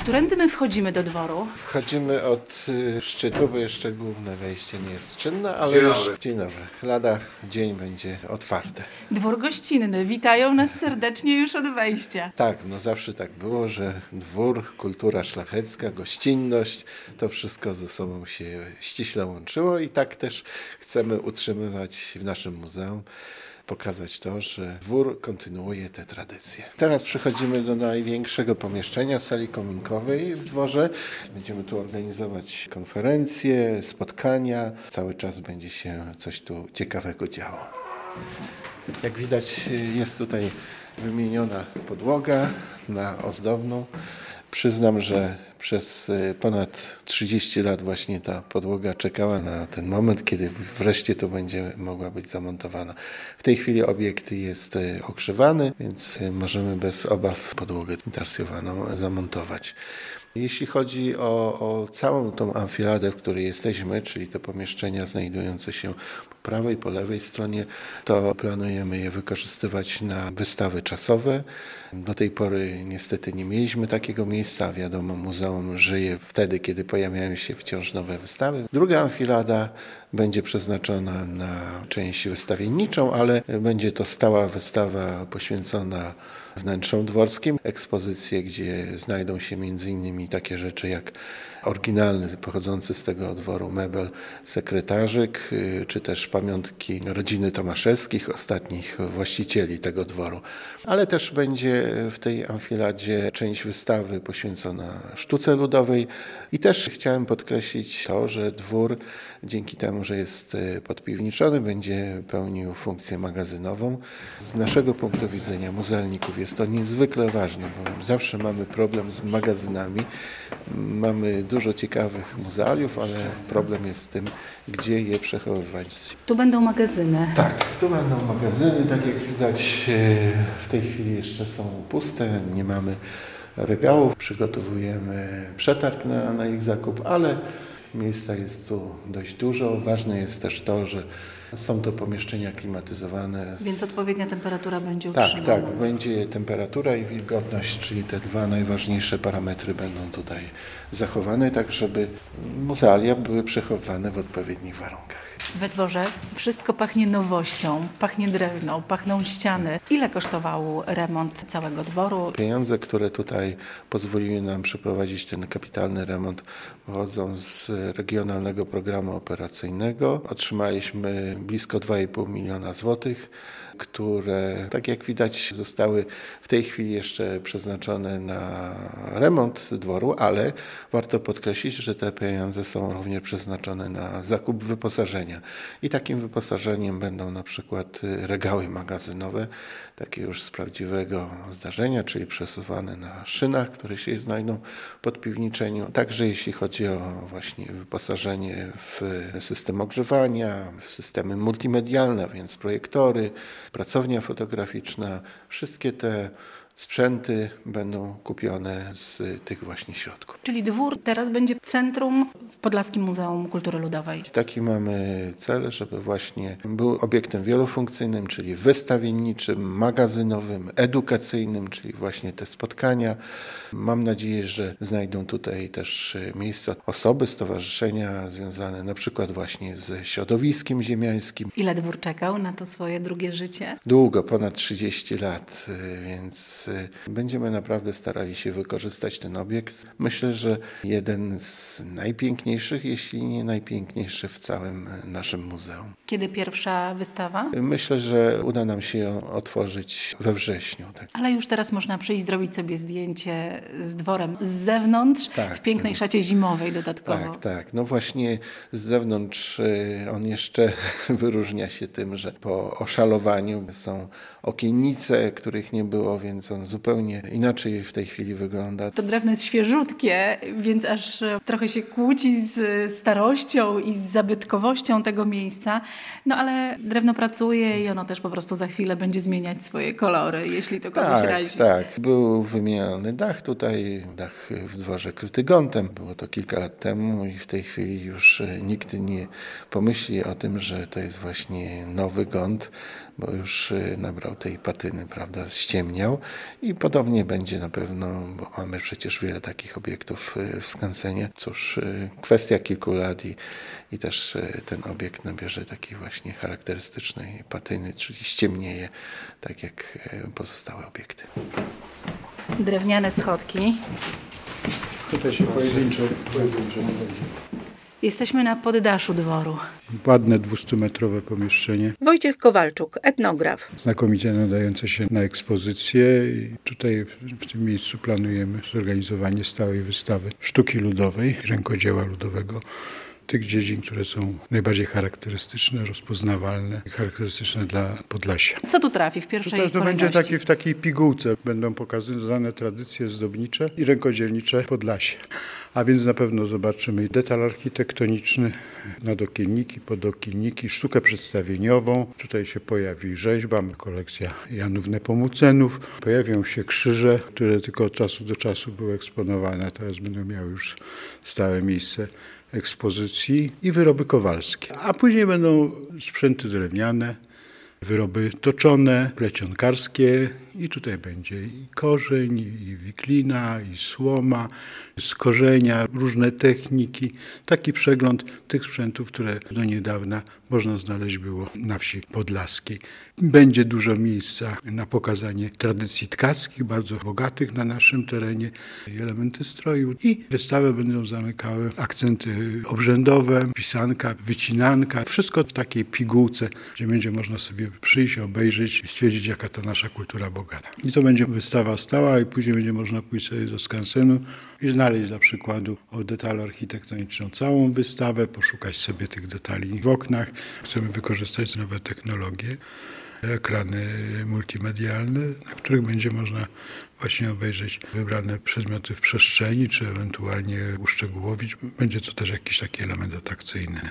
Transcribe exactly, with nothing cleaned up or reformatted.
Którędy my wchodzimy do dworu? Wchodzimy od y, szczytu, bo jeszcze główne wejście nie jest czynne, ale Dzień już dobry. dzień dobry. Lada dzień będzie otwarte. Dwór gościnny. Witają nas serdecznie już od wejścia. Tak, no zawsze tak było, że dwór, kultura szlachecka, gościnność, to wszystko ze sobą się ściśle łączyło i tak też chcemy utrzymywać w naszym muzeum. Pokazać to, że dwór kontynuuje te tradycje. Teraz przechodzimy do największego pomieszczenia, sali kominkowej w dworze. Będziemy tu organizować konferencje, spotkania. Cały czas będzie się coś tu ciekawego działo. Jak widać, jest tutaj wymieniona podłoga na ozdobną. Przyznam, że przez ponad trzydzieści lat właśnie ta podłoga czekała na ten moment, kiedy wreszcie to będzie mogła być zamontowana. W tej chwili obiekt jest ogrzewany, więc możemy bez obaw podłogę intarsjowaną zamontować. Jeśli chodzi o, o całą tą amfiladę, w której jesteśmy, czyli te pomieszczenia znajdujące się po prawej, po lewej stronie, to planujemy je wykorzystywać na wystawy czasowe. Do tej pory niestety nie mieliśmy takiego miejsca. Wiadomo, muzeum żyje wtedy, kiedy pojawiają się wciąż nowe wystawy. Druga amfilada będzie przeznaczona na część wystawienniczą, ale będzie to stała wystawa poświęcona wnętrzom dworskim. Ekspozycje, gdzie znajdą się między innymi takie rzeczy jak oryginalny, pochodzący z tego dworu mebel sekretarzyk, czy też pamiątki rodziny Tomaszewskich, ostatnich właścicieli tego dworu. Ale też będzie w tej amfiladzie część wystawy poświęcona sztuce ludowej i też chciałem podkreślić to, że dwór dzięki temu, że jest podpiwniczony, będzie pełnił funkcję magazynową. Z naszego punktu widzenia muzealników jest to niezwykle ważne, bo zawsze mamy problem z magazynami. Mamy dużo ciekawych muzealiów, ale problem jest z tym, gdzie je przechowywać. Tu będą magazyny. Tak, tu będą magazyny. Tak jak widać, w tej chwili jeszcze są puste, nie mamy regałów. Przygotowujemy przetarg na, na ich zakup, ale miejsca jest tu dość dużo. Ważne jest też to, że są to pomieszczenia klimatyzowane. Więc odpowiednia temperatura będzie Tak, utrzymana. tak. Będzie temperatura i wilgotność, czyli te dwa najważniejsze parametry będą tutaj zachowane, tak żeby muzealia były przechowywane w odpowiednich warunkach. We dworze wszystko pachnie nowością, pachnie drewno, pachną ściany. Ile kosztował remont całego dworu? Pieniądze, które tutaj pozwoliły nam przeprowadzić ten kapitalny remont, pochodzą z Regionalnego Programu Operacyjnego. Otrzymaliśmy blisko dwa i pół miliona złotych, które, tak jak widać, zostały w tej chwili jeszcze przeznaczone na remont dworu, ale warto podkreślić, że te pieniądze są również przeznaczone na zakup wyposażenia. I takim wyposażeniem będą na przykład regały magazynowe, takie już z prawdziwego zdarzenia, czyli przesuwane na szynach, które się znajdą pod piwniczeniu. Także jeśli chodzi o właśnie wyposażenie w system ogrzewania, w systemy multimedialne, więc projektory, pracownia fotograficzna, wszystkie te sprzęty będą kupione z tych właśnie środków. Czyli dwór teraz będzie centrum w Podlaskim Muzeum Kultury Ludowej. Taki mamy cel, żeby właśnie był obiektem wielofunkcyjnym, czyli wystawienniczym, magazynowym, edukacyjnym, czyli właśnie te spotkania. Mam nadzieję, że znajdą tutaj też miejsca osoby, stowarzyszenia związane na przykład właśnie ze środowiskiem ziemiańskim. Ile dwór czekał na to swoje drugie życie? Długo, ponad trzydzieści lat, więc będziemy naprawdę starali się wykorzystać ten obiekt. Myślę, że jeden z najpiękniejszych, jeśli nie najpiękniejszy w całym naszym muzeum. Kiedy pierwsza wystawa? Myślę, że uda nam się ją otworzyć we wrześniu. Tak. Ale już teraz można przyjść, zrobić sobie zdjęcie z dworem z zewnątrz, Tak, w pięknej tak. szacie zimowej dodatkowo. Tak, tak. No właśnie z zewnątrz on jeszcze wyróżnia się tym, że po oszalowaniu są okiennice, których nie było, więc on zupełnie inaczej w tej chwili wygląda. To drewno jest świeżutkie, więc aż trochę się kłóci z starością i z zabytkowością tego miejsca. No ale drewno pracuje i ono też po prostu za chwilę będzie zmieniać swoje kolory, jeśli to kogoś Tak, razi. tak. Był wymieniony dach tutaj, dach w dworze kryty gątem. Było to kilka lat temu i w tej chwili już nikt nie pomyśli o tym, że to jest właśnie nowy gąt. bo już nabrał tej patyny, prawda, ściemniał i podobnie będzie na pewno, bo mamy przecież wiele takich obiektów w skansenie. Cóż, kwestia kilku lat i, i też ten obiekt nabierze takiej właśnie charakterystycznej patyny, czyli ściemnieje, tak jak pozostałe obiekty. Drewniane schodki. Tutaj się pojedynczo, pojedynczo Jesteśmy na poddaszu dworu. ładne dwustumetrowe pomieszczenie, Wojciech Kowalczuk, etnograf. znakomicie nadające się na ekspozycję. I tutaj w, w tym miejscu planujemy zorganizowanie stałej wystawy sztuki ludowej, rękodzieła ludowego, tych dziedzin, które są najbardziej charakterystyczne, rozpoznawalne, charakterystyczne dla Podlasia. Co tu trafi w pierwszej To, to kolejności? będzie taki, w takiej pigułce. Będą pokazywane tradycje zdobnicze i rękodzielnicze Podlasia. A więc na pewno zobaczymy detal architektoniczny, nadokienniki, podokienniki, sztukę przedstawieniową. Tutaj się pojawi rzeźba, kolekcja Janów Nepomucenów. Pojawią się krzyże, które tylko od czasu do czasu były eksponowane. Teraz będą miały już stałe miejsce ekspozycji i wyroby kowalskie. A później będą sprzęty drewniane, wyroby toczone, plecionkarskie i tutaj będzie i korzeń, i wiklina, i słoma, z korzenia, różne techniki. Taki przegląd tych sprzętów, które do niedawna można znaleźć było na wsi podlaskiej. Będzie dużo miejsca na pokazanie tradycji tkackich, bardzo bogatych na naszym terenie, elementy stroju i wystawę będą zamykały akcenty obrzędowe, pisanka, wycinanka. Wszystko w takiej pigułce, gdzie będzie można sobie przyjść, obejrzeć i stwierdzić, jaka to nasza kultura bogata. I to będzie wystawa stała i później będzie można pójść sobie do skansenu i znaleźć dla przykładu o detalu architektoniczną całą wystawę, poszukać sobie tych detali w oknach. Chcemy wykorzystać nowe technologie, ekrany multimedialne, na których będzie można właśnie obejrzeć wybrane przedmioty w przestrzeni, czy ewentualnie uszczegółowić. Będzie to też jakiś taki element atrakcyjny.